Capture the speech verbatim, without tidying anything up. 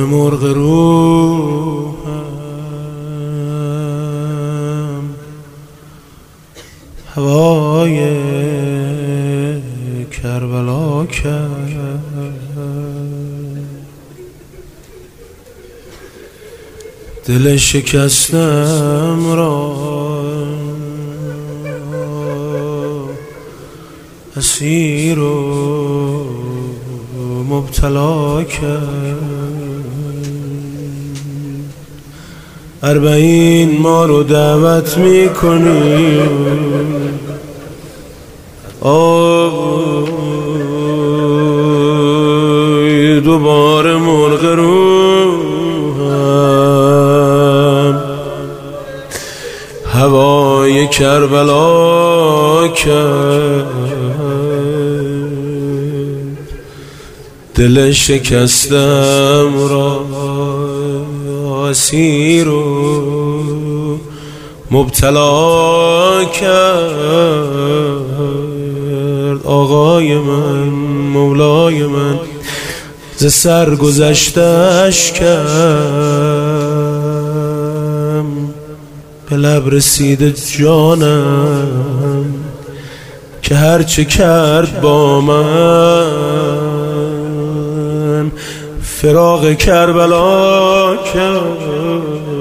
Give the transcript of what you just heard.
مرغ روحم هوای کربلا کرد. دل شکستم را اسیر و مبتلا کرد. اربعین ما رو دعوت میکنی آی دوباره مرغ روحم هوای کربلا کرد. دل شکستم را اسیر و مبتلا کرد. آقای من مولای من ز سر گذشتش کم به لب رسیده جانم که هرچه کرد با من فراق کربلا کرد.